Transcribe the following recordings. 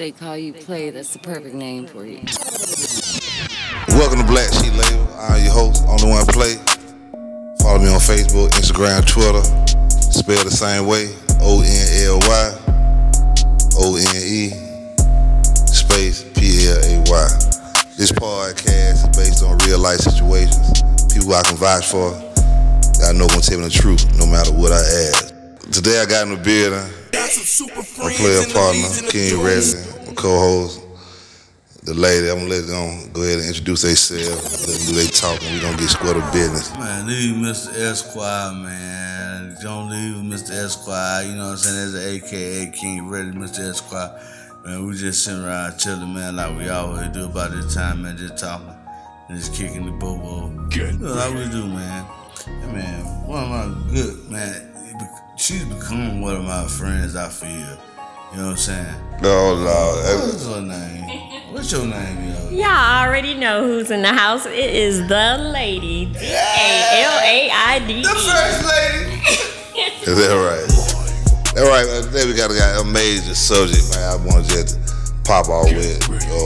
they call you Play, that's the perfect name for you. Welcome to Black Sheep Label. I'm your host, Only One Play. Follow me on Facebook, Instagram, Twitter. Spell the same way, ONLY, ONE, space PLAY. This podcast is based on real life situations. People I can vouch for. I know gonna tell me the truth, no matter what I ask. Today I got in the building. My player partner, King Reggie, my co-host, the lady. I'm gonna let them go ahead and introduce themselves, let them do their talking. We gonna get square to business. Man, leave Mr. Esquire, man. Don't leave Mr. Esquire. You know what I'm saying? That's AKA King Reggie, Mr. Esquire. Man, we just sitting around chilling, man, like we always do about this time, man, just talking and just kicking the bobo. You know how we do, man. And man, one of my good, man, she's become one of my friends, I feel. You know what I'm saying? Oh, Lord. What's her name? What's your name, yo? Y'all already know who's in the house. It is the lady, DALAIDE. The first lady. Is that right? All right, today we got a major subject, man. I want to just pop off with.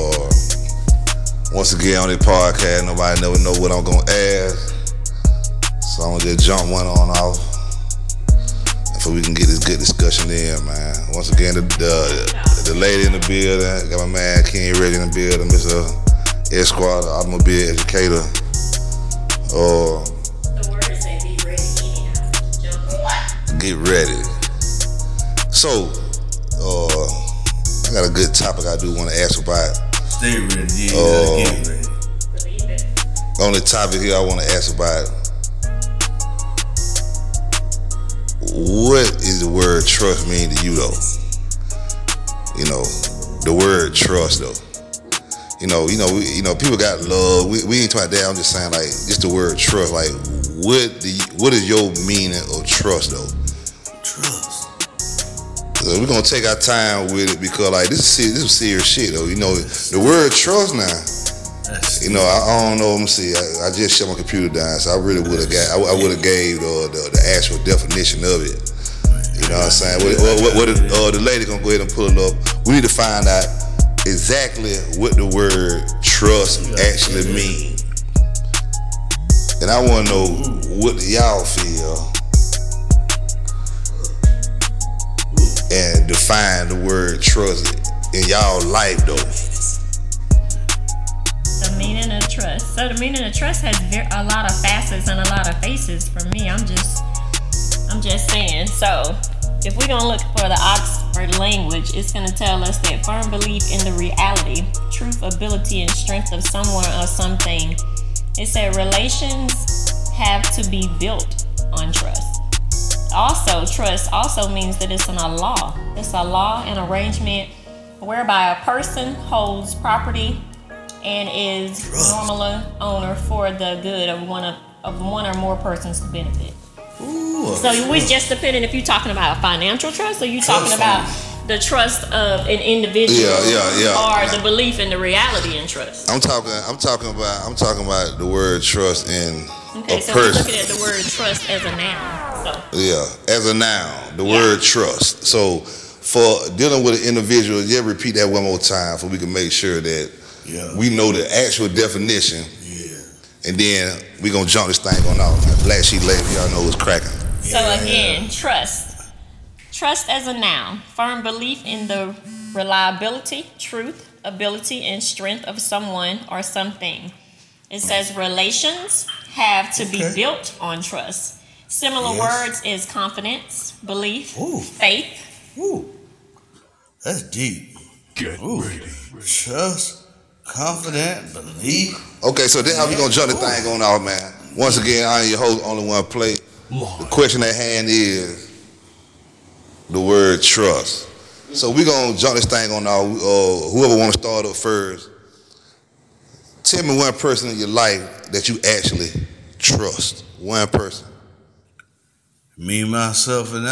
Once again on this podcast, nobody never know what I'm gonna ask, so I'm gonna just jump one on off, so we can get this good discussion in, man. Once again, the lady in the building, got my man King Reggie in the building, Mr. Esquire, the automobile educator. The word say be ready anyhow. Get ready. So, I got a good topic I do want to ask about. Stay ready, get ready. Believe it. On the topic here, I want to ask about what is the word trust mean to you, though? You know, the word trust, though. You know, people got love. We ain't talking about that. I'm just saying, like, just the word trust. Like, what is your meaning of trust, though? Trust. We're gonna take our time with it because, like, this is serious shit, though. You know, the word trust now. You know, I don't know. Let me see. I just shut my computer down, so I really would have got. I would have gave the actual definition of it. You know what I'm saying? What the lady gonna go ahead and pull it up. We need to find out exactly what the word trust actually means. And I want to know what y'all feel and define the word trust in y'all life, though. The meaning of trust. So the meaning of trust has a lot of facets and a lot of faces for me. I'm just saying. So if we're gonna look for the Oxford language, it's gonna tell us that firm belief in the reality, truth, ability, and strength of someone or something. It said relations have to be built on trust. Also, trust also means that it's a law. It's a law and arrangement whereby a person holds property and is normally owner for the good of one or more persons to benefit. Ooh, so we just depending if you're talking about a financial trust or you talking about the trust of an individual or the belief in the reality in trust. I'm talking about the word trust in a so person. we're looking at the word trust as a noun. So. Yeah, as a noun, the word trust. So for dealing with an individual, repeat that one more time so we can make sure that we know the actual definition. Yeah. And then we gonna jump this thing on off. Black Sheep Label, y'all know what's cracking. So again, trust. Trust as a noun. Firm belief in the reliability, truth, ability, and strength of someone or something. It says relations have to be built on trust. Similar words is confidence, belief, faith. Ooh, that's deep. Get ready. Trust, confident, belief. Okay, so then how we gonna jump the thing on off, man? Once again, I am your host, Only One Play. The question at hand is the word trust. So we gonna jump this thing on off. Whoever wanna start up first, tell me one person in your life that you actually trust. One person. Me, myself, and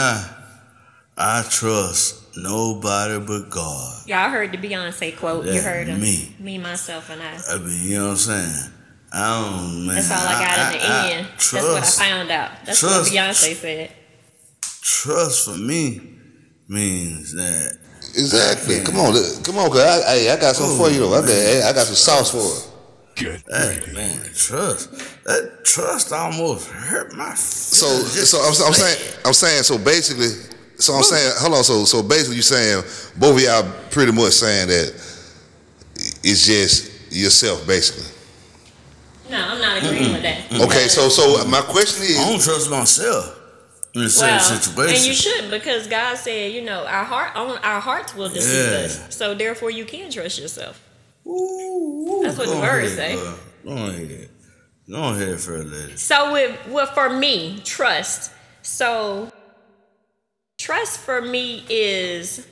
I trust nobody but God. Y'all heard the Beyonce quote. You heard of me, myself, and I. I mean, you know what I'm saying? Man. That's all I got in the end. That's what I found out. That's what Beyonce said. Trust for me means that Exactly. Come on, cause I got something for you though. I got some sauce for it. Hey man, trust almost hurt my. So I'm saying. So basically, hold on. So basically, you saying both of y'all pretty much saying that it's just yourself, basically. No, I'm not agreeing with that. Okay, so my question is, I don't trust myself in the same situation. And you shouldn't, because God said, our hearts will deceive us. So therefore, you can trust yourself. Ooh, that's what the words say. Go ahead, first lady. So for me, trust. So trust for me is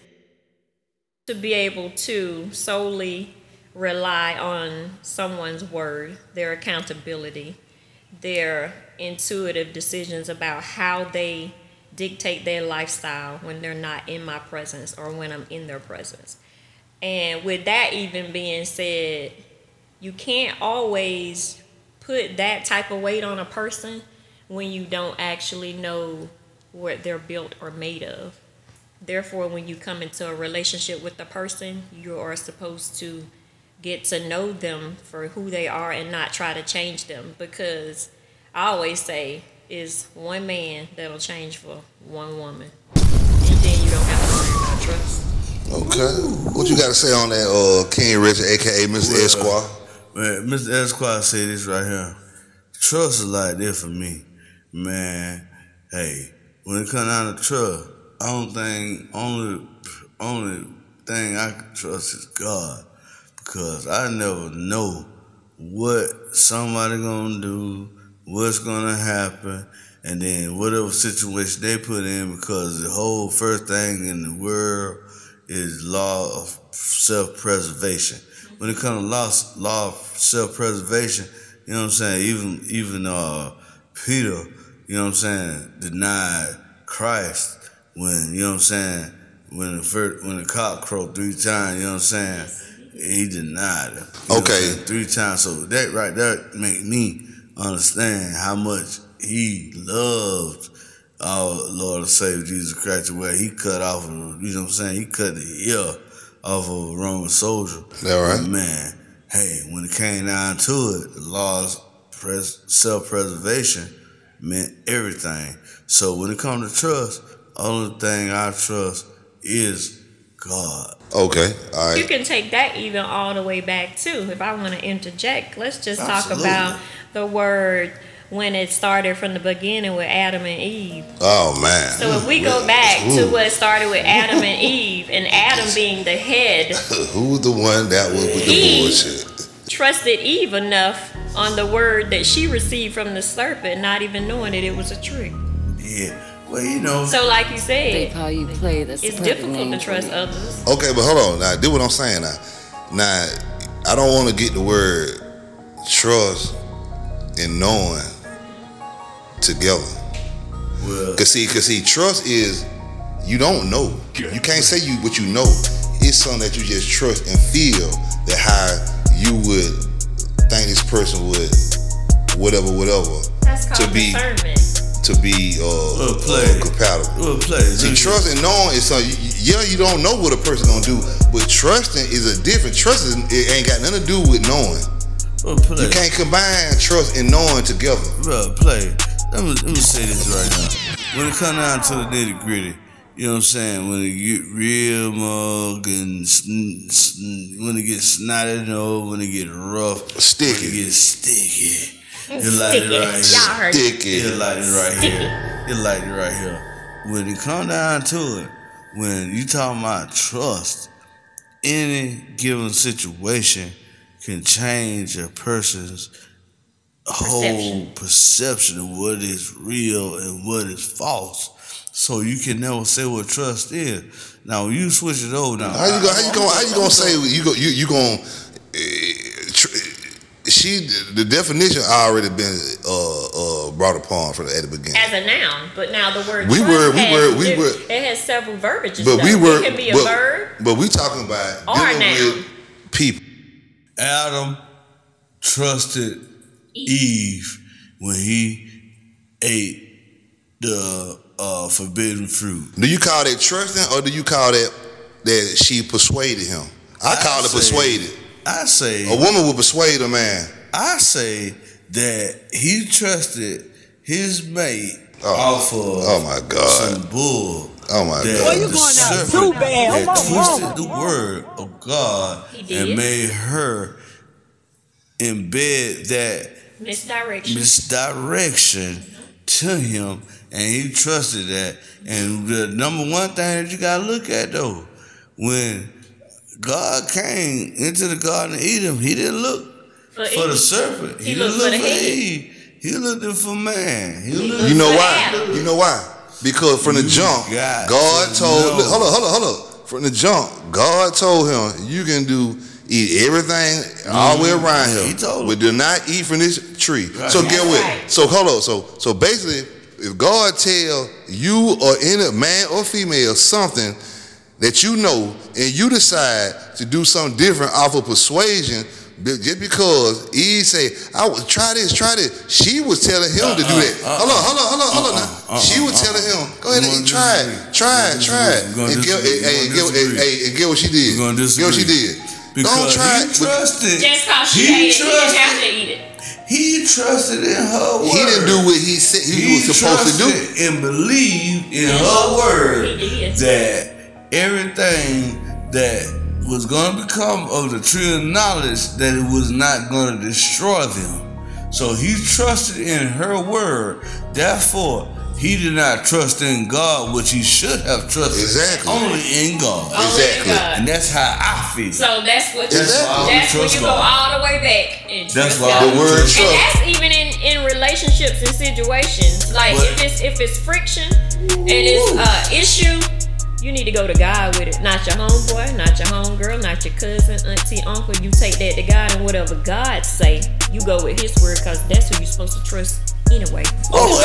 to be able to solely rely on someone's word, their accountability, their intuitive decisions about how they dictate their lifestyle when they're not in my presence or when I'm in their presence. And with that even being said, you can't always put that type of weight on a person when you don't actually know what they're built or made of. Therefore, when you come into a relationship with the person, you are supposed to get to know them for who they are and not try to change them, because I always say it's one man that'll change for one woman, and then you don't have to worry about trust. Okay, what you got to say on that, King Richard, aka Mr. Esquire? Man, Mr. Esquire say this right here. Trust is like this for me, man. Hey, when it comes down to trust, I don't think only thing I can trust is God. Because I never know what somebody gonna do, what's gonna happen, and then whatever situation they put in, because the whole first thing in the world is law of self-preservation. When it comes to law of self-preservation, you know what I'm saying, even Peter, you know what I'm saying, denied Christ when, you know what I'm saying, when the cock crowed 3 times, you know what I'm saying, he denied him. Okay. 3 times. So that right there make me understand how much he loved our Lord and Savior Jesus Christ, where he cut off, you know what I'm saying, he cut the ear off of a Roman soldier. That right? And man, hey, when it came down to it, the law of self-preservation meant everything. So when it comes to trust, only thing I trust is God. Okay, all right. You can take that even all the way back too. If I want to interject, let's just talk about the word when it started from the beginning with Adam and Eve. Oh man. So if we go back to what started with Adam and Eve, and Adam being the head, who's the one that was with the bullshit? Trusted Eve enough on the word that she received from the serpent, not even knowing that it was a trick. Yeah. Well, you know. So like you said, how you play the it's difficult to trust others. Okay, but hold on. Now, do what I'm saying now. Now, I don't want to get the word trust and knowing together. Well, Cause see, trust is you don't know. You can't say what you know. It's something that you just trust and feel that how you would think this person would, whatever. That's called discernment. To be compatible. See, trust and knowing is something. You don't know what a person gonna do, but trusting is a different. Trust it ain't got nothing to do with knowing. You can't combine trust and knowing together. Bro, play. Let me say this right now. When it come down to the nitty gritty, you know what I'm saying? When it get real mug and when it gets snotty nose, when it get rough, sticky, when it get sticky. You like it right here. Sticky. You like it right here. You like it right here. When it come down to it, when you talking about trust, any given situation can change a person's whole perception of what is real and what is false. So you can never say what trust is. Now when you switch it over, now how you gonna say you gonna? The definition already been brought upon at the beginning as a noun, but now the word it has several verbiages. But it can be a verb, but we talking about or a noun. With people. Adam trusted Eve when he ate the forbidden fruit. Do you call that trusting or do you call that that she persuaded him. I call it persuaded. I say A woman would persuade a man. I say that he trusted his mate off of my God. some bull. Oh my that God. the serpent had twisted the word of God and made her embed that misdirection to him, and he trusted that. And the number one thing that you gotta look at though, when God came into the Garden of Eden, he didn't look for the serpent. He didn't look for Eve. He looked for man. You know why? You know why? Because from the jump, God told. Hold on. From the jump, God told him, "You can eat everything all the way around here, He told him. but do not eat from this tree." Right. So get what? So hold on. So basically, if God tell you or any man or female something that you know, and you decide to do something different off of persuasion, just because Eve say, "I would try this," she was telling him to do that. Hold on now. She was telling him, "Go ahead and try it. And get what she did. Get what she did. Don't try it. Trusted. Just cause she ate it, he didn't have to eat it. He trusted in her word. He didn't do what he said he was supposed to do. And believed in her word that everything that was going to become of the tree of knowledge, that it was not going to destroy them. So he trusted in her word. Therefore, he did not trust in God, which he should have trusted only in God. Exactly. And that's how I feel. So that's what That's when you go all the way back. And that's why the word trust. And that's even in relationships and situations. Like if it's friction and it's issue, you need to go to God with it. Not your homeboy, not your homegirl, not your cousin, auntie, uncle. You take that to God, and whatever God say, you go with his word, because that's who you're supposed to trust anyway. What was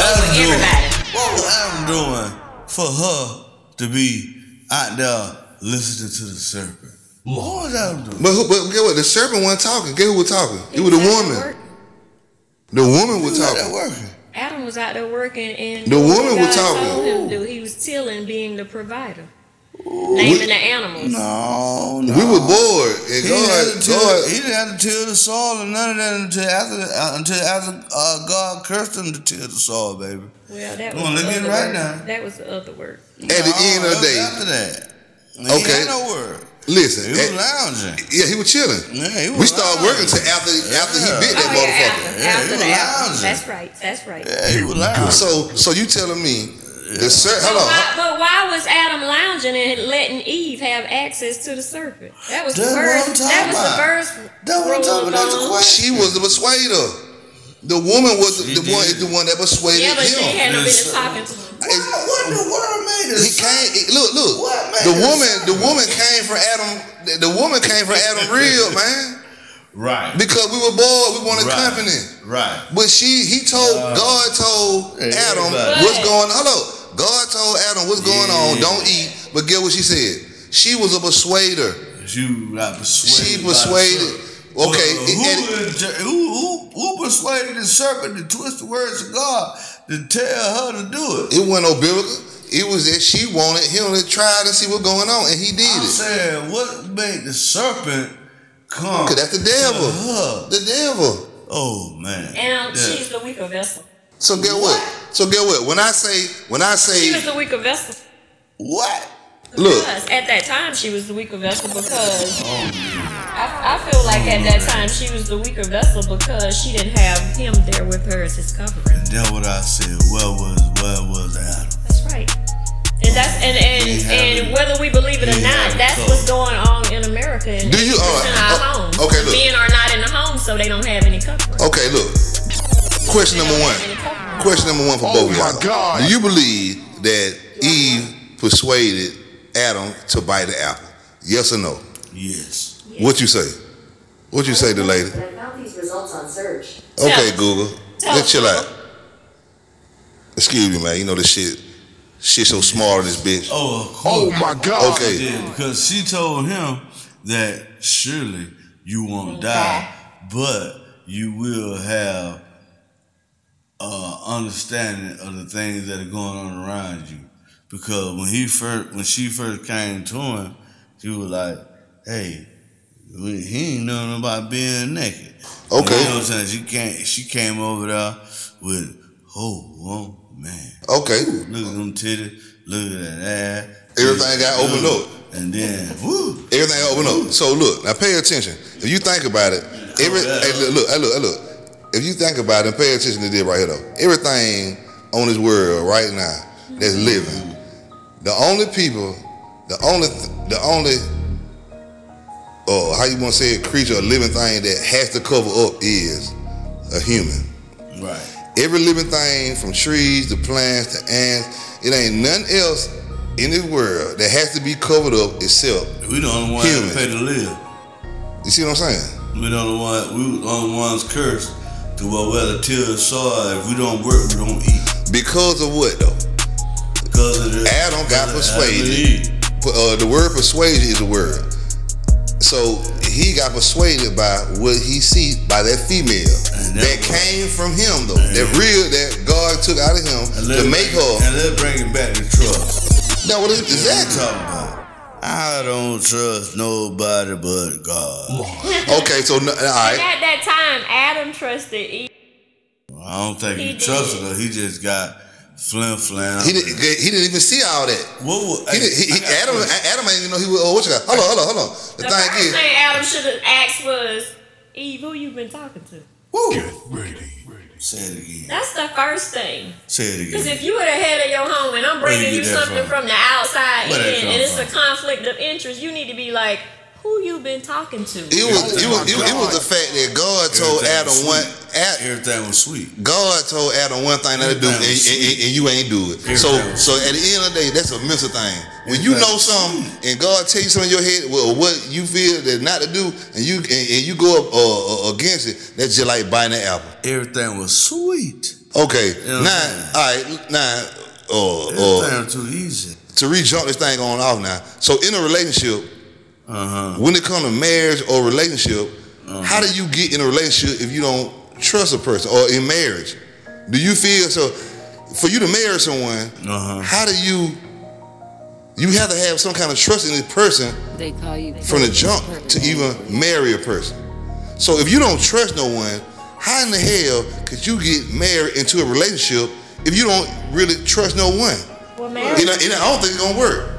Adam doing for her to be out there listening to the serpent? What was Adam doing? But get what? The serpent wasn't talking. Guess who was talking? It was the woman. The woman was talking. Adam was out there working, and the woman was talking. Told him to do. He was tilling, being the provider, naming the animals. No. We were bored, and he didn't have to till the soil and none of that until after God cursed him to till the soil, baby. Well, that was look at it right now. That was the other word. At the end of the day, after that, he had no word. Listen, he was lounging. Yeah, he was chilling. Yeah, he was we started working till after he bit that motherfucker. After the apple. That's right. Yeah, he was lounging. So you telling me the serpent? But why was Adam lounging and letting Eve have access to the serpent? That was the verse. That was the verse. That's what I'm talking about. That's the question. She was the persuader. The woman was the one that persuaded him. Yeah, but she had no business talking to him. What in the world made us? He came. Look. The woman came from Adam. The woman came from Adam real, man. Right. Because we were bored, we wanted company. Right. But God told Adam what's going on. Hello. God told Adam what's going on. Don't eat. But get what she said. She was a persuader. She persuaded. She persuaded. Okay. Who persuaded the serpent to twist the words of God to tell her to do it? It wasn't no biblical. It was that she wanted him to try to see what's going on, and he did it. I'm saying, what made the serpent come? Because that's the devil. The devil. Oh man. And she's the weaker vessel. So get what? When I say she was the weaker vessel. What? Look. At that time, she was the weaker vessel because I feel like at that time she was the weaker vessel because she didn't have him there with her as his covering. And that's what I said. Where was Adam? That's right. And that's and whether we believe it or not, that's what's going on in America. And do you? In our homes. Okay, look. Men are not in the home, so they don't have any covering. Okay, look. Question number one for both of y'all. God. Do you believe that Eve persuaded Adam to bite the apple? Yes or no? Yes. What you say? What you say, the lady? I found these results on search. Okay, Google. Let's chill out. Excuse me, man. You know this shit so smart, this bitch. Oh my God. Okay. Yeah, because she told him that surely you won't die, but you will have understanding of the things that are going on around you. Because when she first came to him She was like, hey, he ain't knowing about being naked. Okay. You know what I'm saying? She came over there with, oh man. Okay. Look at them titties, look at that ass. Everything got opened up. And then, woo. Everything opened up. So look, now pay attention. If you think about it, hey, look. If you think about it and pay attention to this right here though, everything on this world right now that's living, the only people, the only how you want to say it, creature or living thing that has to cover up is a human. Right. Every living thing from trees to plants to ants, it ain't nothing else in this world that has to be covered up except we the only ones that pay to live. You see what I'm saying? We the only ones cursed to whether till the soil. If we don't work, we don't eat. Because of what though? Because of Adam got persuaded. The word persuasion is a word. So he got persuaded by what he see by that female that came from him though. That God took out of him to make her. And let's bring it back to trust. Now what is exactly? I don't trust nobody but God. Okay, so all right. At that time, Adam trusted Eve. I don't think he trusted her. He just got flim-flam. He didn't even see all that. Adam ain't even know he was. Oh, what you got? Hold on. The first thing Adam should have asked was, Eve, who you been talking to? Woo. Get ready. Say it again. That's the first thing. Say it again. Because if you were the head of your home and I'm bringing you something from the outside in and it's a conflict of interest, you need to be like, who you been talking to? It was the fact that God told Adam everything was sweet. God told Adam one thing to do, and you ain't do it. So at the end of the day, that's a mental thing. When you know something and God tell you something in your head, or what you feel that not to do, and you go up against it, that's just like biting an apple. Everything was sweet. Okay, you know all right, too easy to re-jump this thing on off now. So in a relationship. When it comes to marriage or relationship, how do you get in a relationship if you don't trust a person, or in marriage? Do you feel so? For you to marry someone, how do you have to have some kind of trust in this person They call you from the jump to even marry a person. So if you don't trust no one, how in the hell could you get married into a relationship if you don't really trust no one? Well, marriage, I don't think it's gonna work.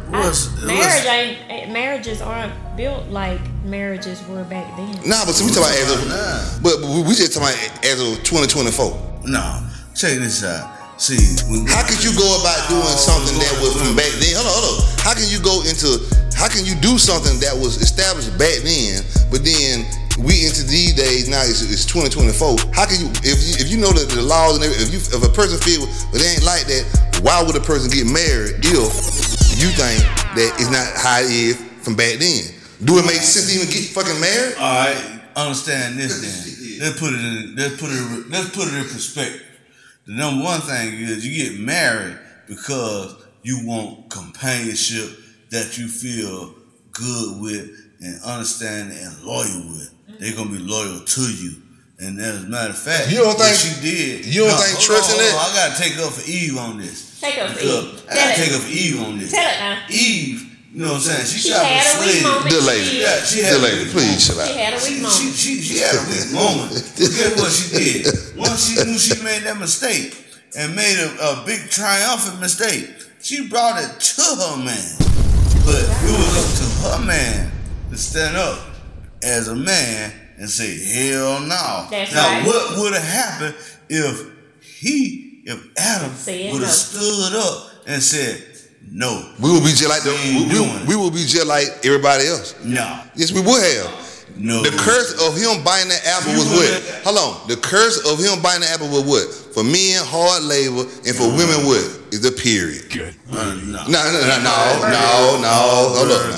Marriages aren't built like marriages were back then. Nah, but we talking about but we just talking about as of 2024. No, check this out. See, how could you go about doing something that was from back then? Hold on. How can you do something that was established back then, but then we into these days now? It's 2024. How can you, if you know that the laws and everything, if a person feel, but they ain't like that, why would a person get married if you think that it's not how it is from back then? Do it make sense to even get fucking married? All right, understand this then. Let's put it in perspective. The number one thing is you get married because you want companionship that you feel good with and understand and loyal with. They're gonna be loyal to you. And as a matter of fact, you don't think she did. You don't think trust in that? I gotta take up for Eve on this. Take up for Eve. I gotta take up for Eve on this. Tell it now. Eve, you know what I'm saying? She had a weak moment. The lady, please chill out. She had a weak moment. She had a weak moment. Guess what she did? Once she knew she made that mistake and made a big triumphant mistake, she brought it to her man. But it was up to her man to stand up as a man and say, hell no. That's now, right. What would have happened if Adam would have stood up and said, no. We would be just like we would be just like everybody else. No. Yes, we would have. No. The curse of him biting that apple was what? Hold on. The curse of him biting the apple was what? For men, hard labor, and for women, what? Is the period. No. Hold up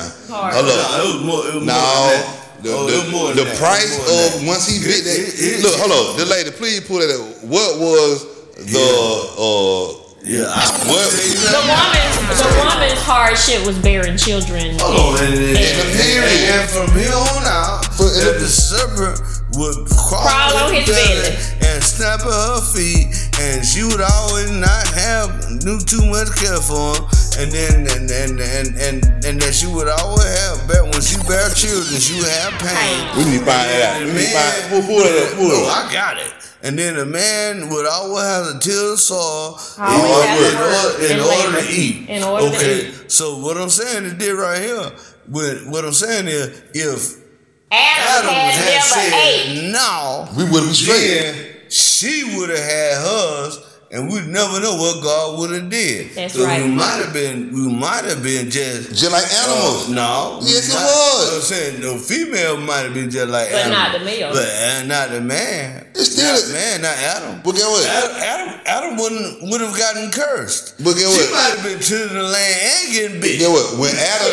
now. The price of once he bit that. Look, hold on. The lady, please pull it up. What was the The woman's hardship was bearing children. And from here on out, the serpent would crawl on his belly and snap at her feet and she would always not do too much care for him, and then she would always have when she bear children, she would have pain. We need to find that out. We need to find pull it up. I got it. And then the man would always have to till the soil in order to eat. Okay, so what I'm saying is this right here. What I'm saying is, if Adam had said no, we would have been straight. then she would have had hers, and we'd never know what God would have did. That's so right. We might have been just like animals. No. Yes, it was. I'm saying the female might have been just like But animals. not the male. But not the man. It's still not man, not Adam. But get what? Adam would have gotten cursed. But get what? She might have been to the land and getting bit. Get what? When Adam,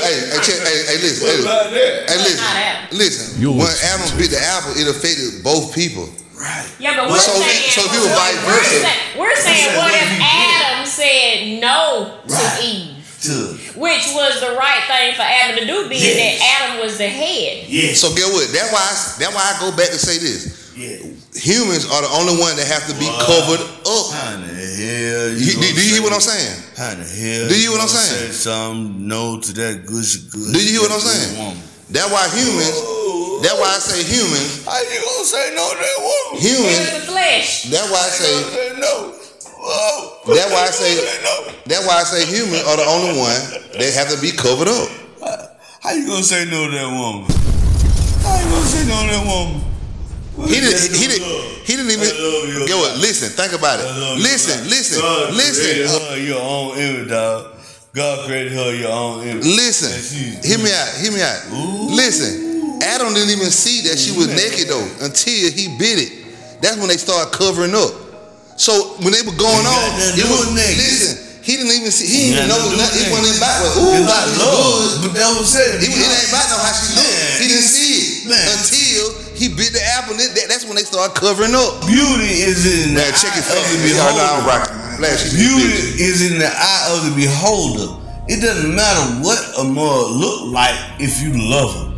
listen. When Adam bit the apple, it affected both people. Right. Yeah, but we're saying if it was vice versa. We're saying what if Adam said no to Eve? Which was the right thing for Adam to do, being that Adam was the head. Yes. So get what? That's why I go back to say this. Yeah. Humans are the only one that have to be covered up. How the hell Do you hear what I'm saying? How the hell? Do you hear what I'm saying? Say something no to that good. Do you hear what I'm saying? That's why humans. That's why I say humans. How you gonna say no to that woman? Humans. The flesh. That's why I say. No. That's why I say. That's why I say humans are the only one that have to be covered up. How you gonna say no to that woman? How you gonna say no to that woman? He didn't even. Get what? Listen. Think about it. Listen. God created her your own image, dog. God created her your own image. Listen. Hear me out. Ooh. Listen. Adam didn't even see that she was naked though until he bit it. That's when they started covering up. So when they were going on, it was naked. Listen, he didn't even see. He didn't even know nothing. It wasn't about But that was said. It ain't about no how she looked. He didn't see it until he bit the apple. That's when they started covering up. Beauty is in the eye of the beholder. Beauty is in the eye of the beholder. It doesn't matter what a mother look like if you love her.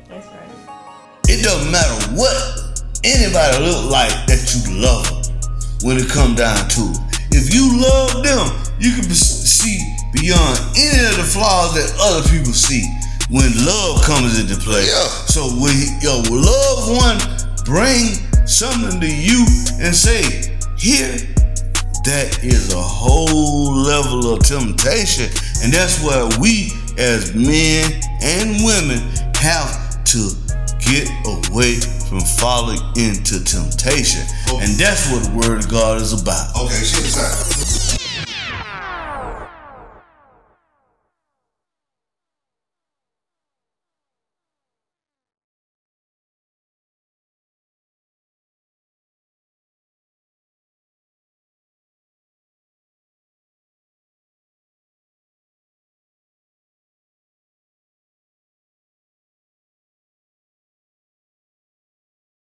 It doesn't matter what anybody look like that you love when it come down to it. If you love them, you can see beyond any of the flaws that other people see when love comes into play. Yeah. So when your loved one bring something to you and say, here, that is a whole level of temptation. And that's where we as men and women have to get away from falling into temptation. And that's what the word of God is about. Okay, check this out.